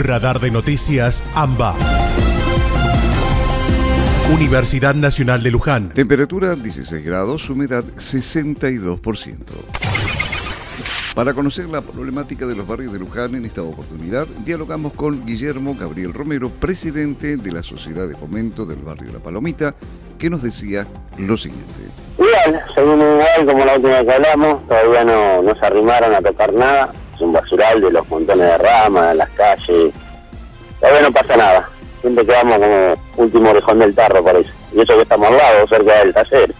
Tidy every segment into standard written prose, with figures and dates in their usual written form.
Radar de Noticias AMBA. Universidad Nacional de Luján. Temperatura 16 grados, humedad 62%. Para conocer la problemática de los barrios de Luján, en esta oportunidad dialogamos con Guillermo Gabriel Romero, presidente de la Sociedad de Fomento del Barrio La Palomita, que nos decía lo siguiente. Igual, seguimos igual como la última que hablamos, todavía no se arrimaron a tocar nada, es un basural de los montones de ramas, las calles, todavía no pasa nada, siempre quedamos como último orejón del tarro, parece, y eso que estamos al lado, cerca del taller.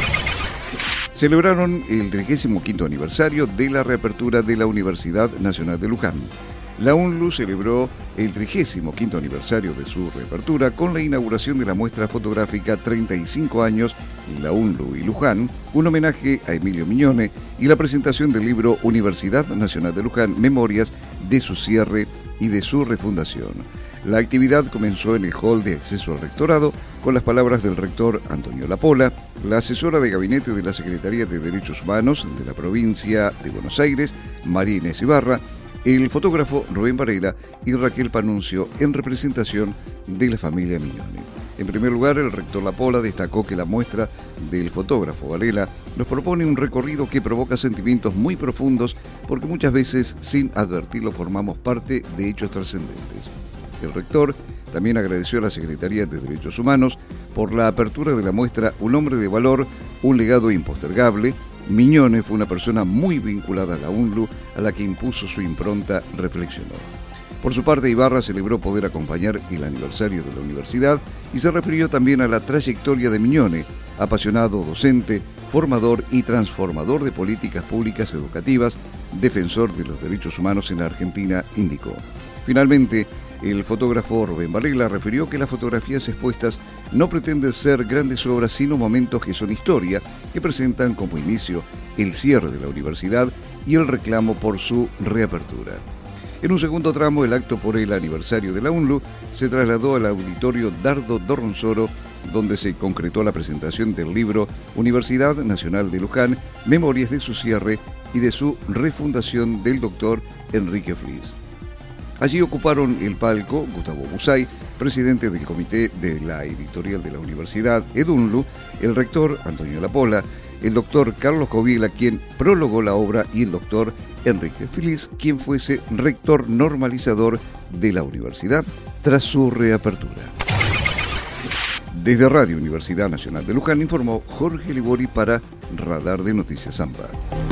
Celebraron el 35º aniversario de la reapertura de la Universidad Nacional de Luján. La UNLU celebró el 35º aniversario de su reapertura con la inauguración de la muestra fotográfica 35 años La UNLU y Luján, un homenaje a Emilio Miñone y la presentación del libro Universidad Nacional de Luján, Memorias de su cierre y de su refundación. La actividad comenzó en el hall de acceso al rectorado con las palabras del rector Antonio Lapola, la asesora de gabinete de la Secretaría de Derechos Humanos de la provincia de Buenos Aires, María Inés Ibarra, el fotógrafo Rubén Varela y Raquel Panuncio en representación de la familia Miñone. En primer lugar, el rector Lapola destacó que la muestra del fotógrafo Varela nos propone un recorrido que provoca sentimientos muy profundos porque muchas veces, sin advertirlo, formamos parte de hechos trascendentes. El rector también agradeció a la Secretaría de Derechos Humanos por la apertura de la muestra Un hombre de valor, un legado impostergable. Miñone fue una persona muy vinculada a la UNLU, a la que impuso su impronta, reflexionó. Por su parte, Ibarra celebró poder acompañar el aniversario de la universidad y se refirió también a la trayectoria de Miñone, apasionado docente, formador y transformador de políticas públicas educativas, defensor de los derechos humanos en la Argentina, indicó. Finalmente, el fotógrafo Rubén Varela refirió que las fotografías expuestas no pretenden ser grandes obras, sino momentos que son historia, que presentan como inicio el cierre de la universidad y el reclamo por su reapertura. En un segundo tramo, el acto por el aniversario de la UNLU se trasladó al auditorio Dardo Dorronsoro, donde se concretó la presentación del libro Universidad Nacional de Luján, Memorias de su cierre y de su refundación del doctor Enrique Flis. Allí ocuparon el palco Gustavo Busay, presidente del comité de la editorial de la universidad, EDUNLU, el rector Antonio Lapola, el doctor Carlos Coviela, quien prologó la obra, y el doctor Enrique Feliz, quien fuese rector normalizador de la universidad tras su reapertura. Desde Radio Universidad Nacional de Luján informó Jorge Libori para Radar de Noticias AMBA.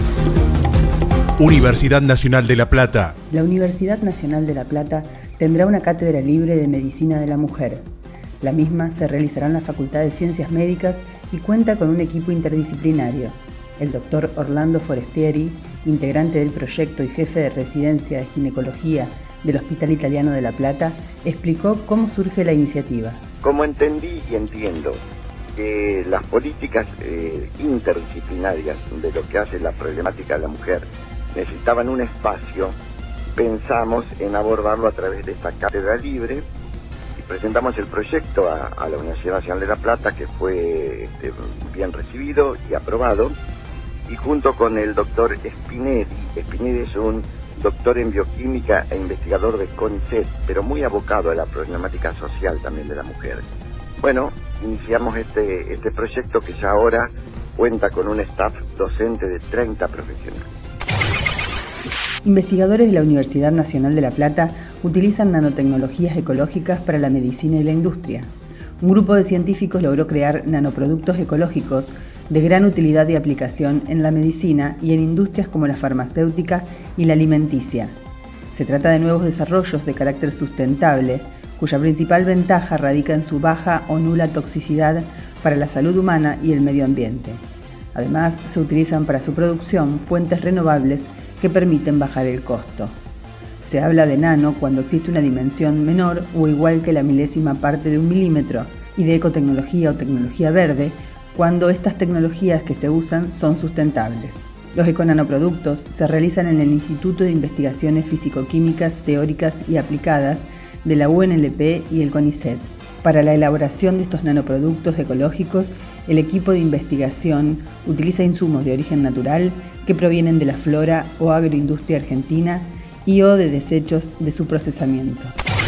Universidad Nacional de La Plata. La Universidad Nacional de La Plata tendrá una cátedra libre de Medicina de la Mujer. La misma se realizará en la Facultad de Ciencias Médicas y cuenta con un equipo interdisciplinario. El doctor Orlando Forestieri, integrante del proyecto y jefe de residencia de ginecología del Hospital Italiano de La Plata, explicó cómo surge la iniciativa. Como entendí y entiendo que las políticas interdisciplinarias de lo que hace la problemática de la mujer necesitaban un espacio, pensamos en abordarlo a través de esta cátedra libre y presentamos el proyecto a la Universidad Nacional de La Plata, que fue bien recibido y aprobado, y junto con el doctor Spinelli es un doctor en bioquímica e investigador de CONICET, pero muy abocado a la problemática social también de la mujer. Bueno, iniciamos este proyecto que ya ahora cuenta con un staff docente de 30 profesionales. Investigadores de la Universidad Nacional de La Plata utilizan nanotecnologías ecológicas para la medicina y la industria. Un grupo de científicos logró crear nanoproductos ecológicos de gran utilidad y aplicación en la medicina y en industrias como la farmacéutica y la alimenticia. Se trata de nuevos desarrollos de carácter sustentable, cuya principal ventaja radica en su baja o nula toxicidad para la salud humana y el medio ambiente. Además, se utilizan para su producción fuentes renovables que permiten bajar el costo. Se habla de nano cuando existe una dimensión menor o igual que la milésima parte de 1 milímetro, y de ecotecnología o tecnología verde cuando estas tecnologías que se usan son sustentables. Los econanoproductos se realizan en el Instituto de Investigaciones Físico-Químicas Teóricas y Aplicadas de la UNLP y el CONICET. Para la elaboración de estos nanoproductos ecológicos, el equipo de investigación utiliza insumos de origen natural que provienen de la flora o agroindustria argentina y o de desechos de su procesamiento.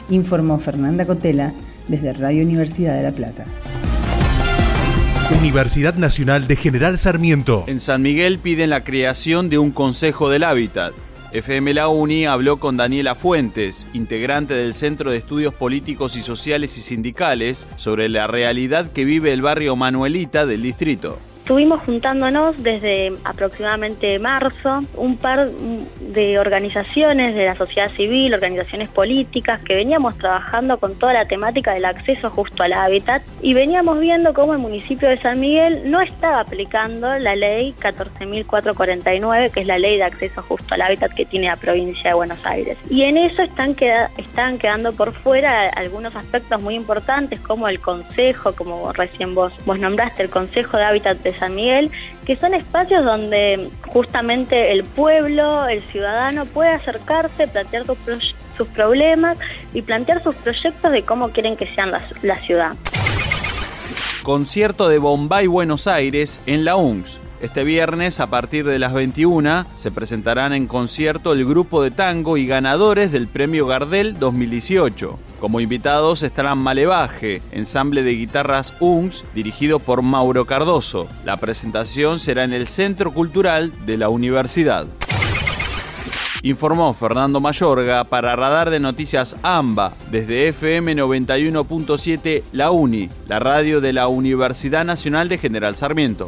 informó Fernanda Cotela desde Radio Universidad de La Plata. Universidad Nacional de General Sarmiento. En San Miguel piden la creación de un Consejo del Hábitat. FM La Uni habló con Daniela Fuentes, integrante del Centro de Estudios Políticos y Sociales y Sindicales, sobre la realidad que vive el barrio Manuelita del distrito. Estuvimos juntándonos desde aproximadamente marzo, un par de organizaciones de la sociedad civil, organizaciones políticas, que veníamos trabajando con toda la temática del acceso justo al hábitat y veníamos viendo cómo el municipio de San Miguel no estaba aplicando la ley 14.449, que es la ley de acceso justo al hábitat que tiene la provincia de Buenos Aires. Y en eso están quedando por fuera algunos aspectos muy importantes, como el consejo, como recién vos nombraste, el Consejo de Hábitat de San Miguel, que son espacios donde justamente el pueblo, el ciudadano puede acercarse, plantear sus problemas y plantear sus proyectos de cómo quieren que sean la ciudad. Concierto de Bombay Buenos Aires en la UNCS. Este viernes, a partir de las 21, se presentarán en concierto el grupo de tango y ganadores del Premio Gardel 2018. Como invitados estarán Malevaje, ensamble de guitarras UNCS, dirigido por Mauro Cardoso. La presentación será en el Centro Cultural de la Universidad. Informó Fernando Mayorga para Radar de Noticias AMBA, desde FM 91.7 La Uni, la radio de la Universidad Nacional de General Sarmiento.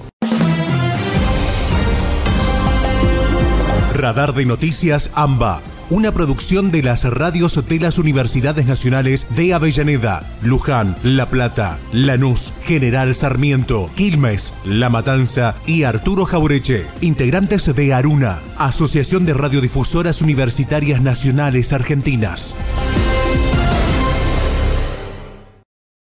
Radar de Noticias AMBA, una producción de las radios de las Universidades Nacionales de Avellaneda, Luján, La Plata, Lanús, General Sarmiento, Quilmes, La Matanza y Arturo Jaureche. Integrantes de ARUNA, Asociación de Radiodifusoras Universitarias Nacionales Argentinas.